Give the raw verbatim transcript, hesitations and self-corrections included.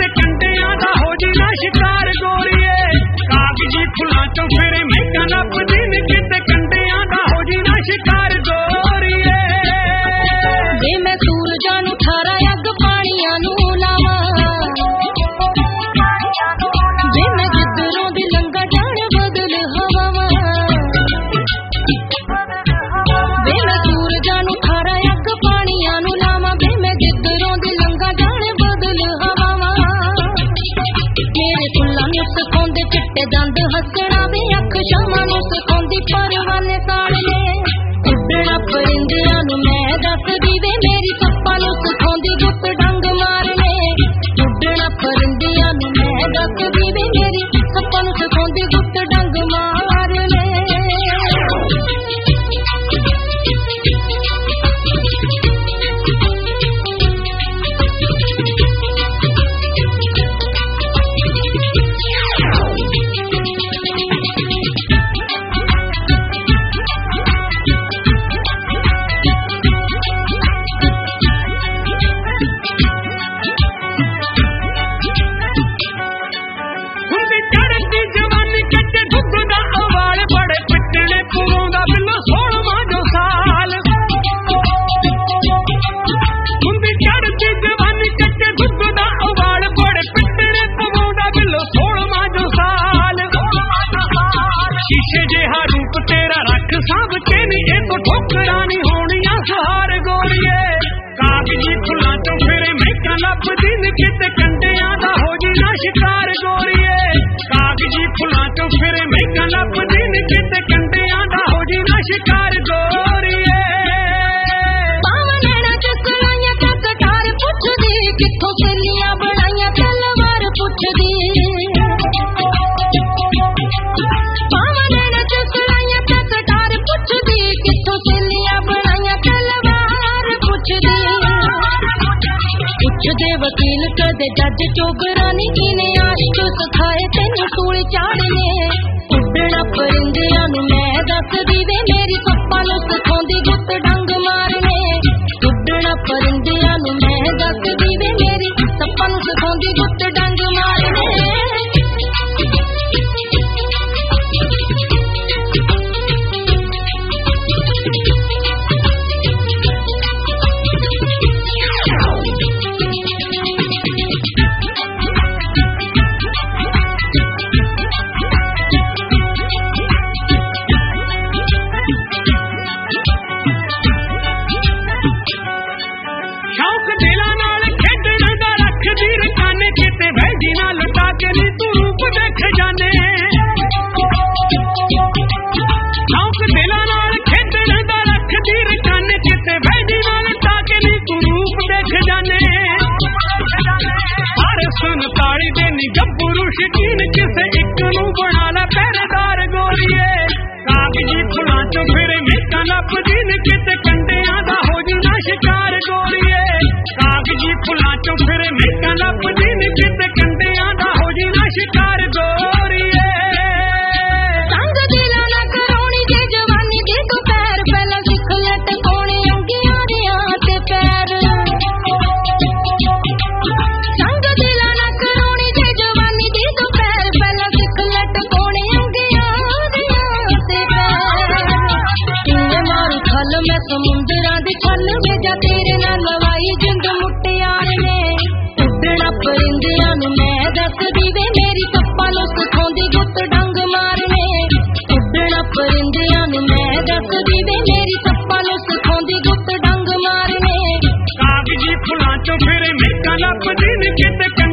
कंडियां दा हो जी ना शिकार गोरिए कागजी फुलां चों फिरे महका नपदी नी किते कंडियां दा हो जी ना शिकार गोरिए वे मैं सूरजां नूं थारा अग पाणियां नूं लावां वे मैं जिधरों दी लंघा जाण बदल हवावां वे मैं सूरजां नूं थारा अग पाणियां नूं लावां वे मैं जिधरों दी लंघा जाण बदल हवावां मेरे फुल्लां नूं सिखाउंदे चिट्टे दंद हसणा वे अख शामां नूं सिखाउंदी परवाने साड़ने उड्डणा परिंदियां नूं मैं दसदी वे मेरी सप्पां नूं सिखाउंदी गुੱਟ डंग मारने उड्डणा परिंदियां नूं मैं दसदी वे मेरी सप्पां नूं सिखाउंदी गुੱਟ डंग मारने हुंदी चढ़दी जवानी कच्चे दुੱਧ दा अवाल बड़े पिटने पवाउंदा बिल्लो सोलवां जो साल हुंदी चढ़दी जवानी कच्चे दुੱਧ दा अवाल बड़े पिटने पवाउंदा बिल्लो सोलवां जो साल शीशे जिहा रूप तेरा रख साभ के नी ए तो ठोकरां नी होणियां सुहार गोरिए कागजी फुलां चों फिरे महका नपदी नी किते कंडियां दा हो जी ना शिकार गोरिए कागजी फुलां चों फिरे महका नपदी नी किते कंडियां दा हो जी ना शिकार गोरिए पावां नैणां च सलाइयां ते कटार पुछदी कित्थों सहेलियां बनाइयां तलवार पुछदी पावां नैणां च सलाइयां ते कटार पुछदी कित्थों सहेलियां बनाइयां तलवार पुछदी पुछदे वकील कदे जज चोबरानी किने आशिक सिखाए तेनू सूल चाड़ने उड्डणा परिंदियां नूं मैं दसदी वे मेरी सप्पां नूं सिखाउंदी गुੱਟ डंग मारने उड्डणा परिंदियां नूं मैं दसदी वे मेरी सप्पां नूं सिखाउंदी गुੱਟ डंग मारने शौक दिलां नाल खेडण दा रखदी रकाने किते भैजी ना लुटा के नी तू रूप देख जाने शौक दिलां नाल खेडण दा रखदी रकाने किते भैजी ना लुटा के नी तू रूप देख जाने हर संताली दे नी गब्बरू शकीन किसे इक नूं बना ला पहरेदार गोरिए कागजी फुलां चों फिरे महका नपदी नी किते कंडियां दा हो जी ना शिकार गोरिए कागजी फुलां चों फिरे महका नपदी नी किते कंडियां दा हो जी ना शिकार गोरिए संग दिलां ना कराउणी जे जवानी दे तू पैर पहला सिख ले टकाउने अंगियां दियां ते पैर संग दिलां ना कराउणी जे जवानी दे तू पैर पहला सिख ले टकाउने अंगियां दियां ते पैर किन्ने मारू खल मैं समुंदरां दी खल वे जा तेरे नाल लवाई जिंद मुटियार ने उड्डणा परिंदियां नूं मैं दसदी वे मेरी सप्पां नूं सिखाउंदी गुੱਟ डंग मारने उड्डणा परिंदियां नूं मैं दसदी वे मेरी सप्पां नूं सिखाउंदी गुੱਟ डंग मारने कागजी फुलां चों फिरे महका नपदी नी किते